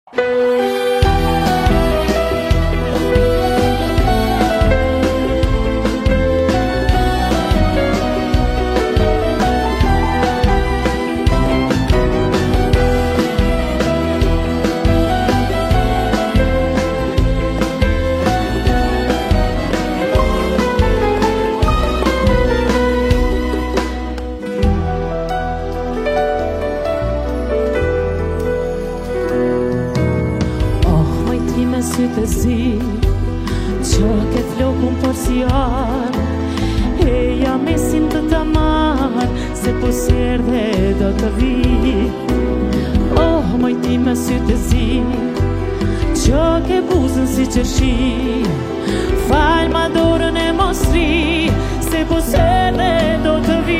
Sytë e zi që ke flokun për si arë e ja mesin të të marë se po sjerë dhe do të vi. Oh, moj ti me sytë e zi që ke buzën si qërshi falë ma dorën e mosri se po sjerë dhe do të vi.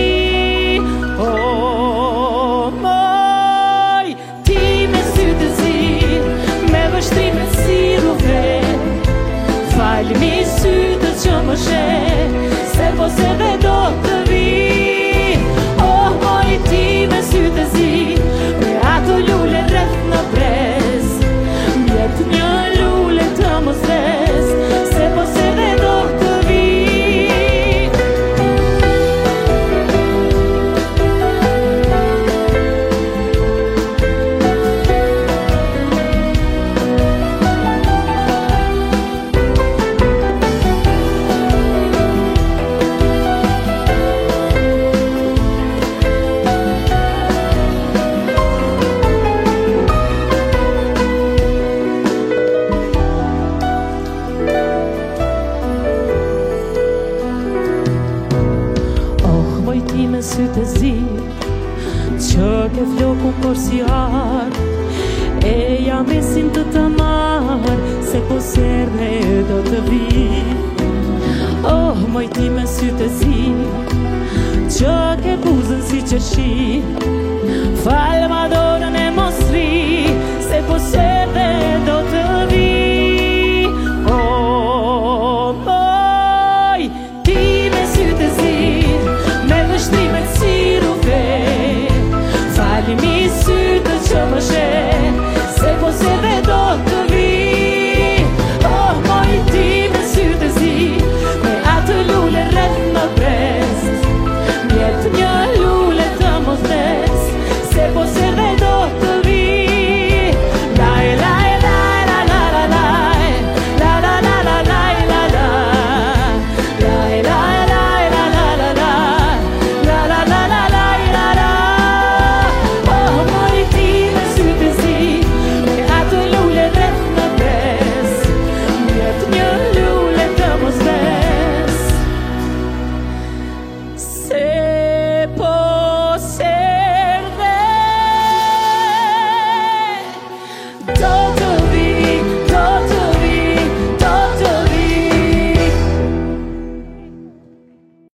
Oh, moj ti me sytë e zi vështrime si ruve falë mi sytë që më she se po se dhe do të vi. Oh, moj ti me sytë e zi me ato lule rreth në brez mjet një lule të më zez se po se dhe do të vi. Me sytë e zi që ke flokun për si arë e ja mesin të të marë se po sjerë dhe do të vi. Oh, moj ti me sytë e zi që ke buzën si qërshi falë ma dorën e mosri